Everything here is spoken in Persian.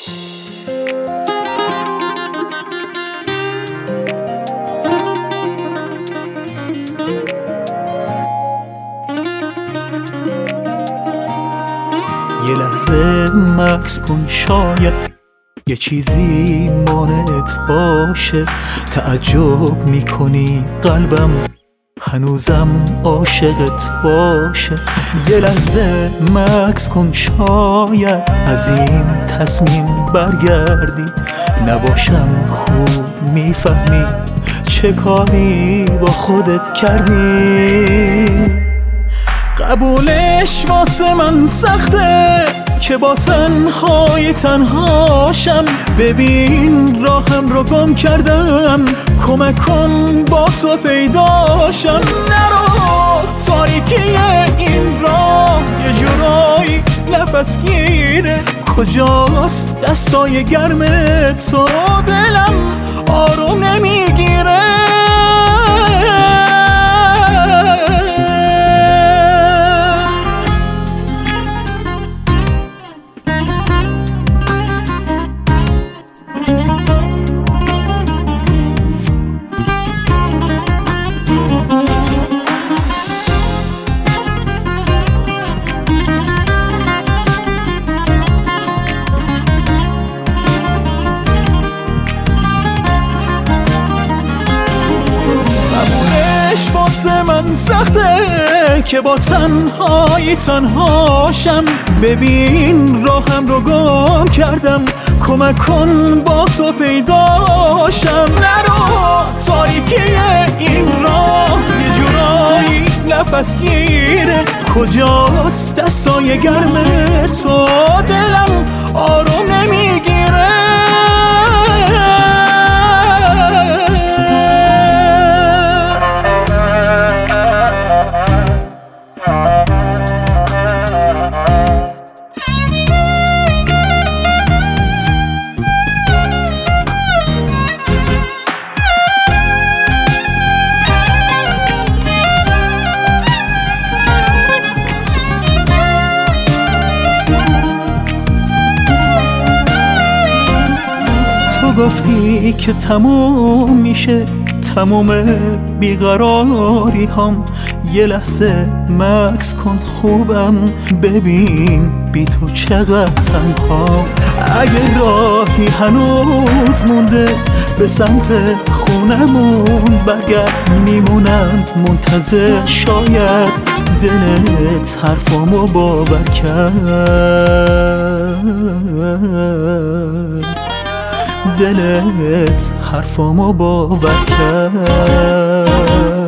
یه لحظه مکس کن، شاید یه چیزی مانعت باشه. تعجب میکنی قلبم هنوزم عاشقت باشه. یه لحظه مکس کن، شاید از این تصمیم برگردی. نباشم خوب میفهمی چه کاری با خودت کردی. قبولش واسه من سخته که با تنهایی تنهاشم. ببین راهم رو گم کردم، کمک کن با تو پیداشم. نرو تاریکی این راه یه جورایی نفس گیره. کجاست دستای گرم تو؟ دلم آروم نمیگیره. واسه من سخته که با تنهایی تنهاشم. ببین راهم رو گم کردم، کمک کن با تو پیداشم. نرو تاریکی این راه یه جورایی نفس گیره. کجاست دستای گرم تو؟ دلم آروم نمیگیره. گفتی که تموم میشه تموم بیقراری هم. یه لحظه مکس کن خوبم، ببین بی تو چقدر تنها. اگه راهی هنوز مونده به سمت خونمون برگرد. میمونم منتظر، شاید دلت حرفامو باور کرد. دلت حرفامو باور کرد.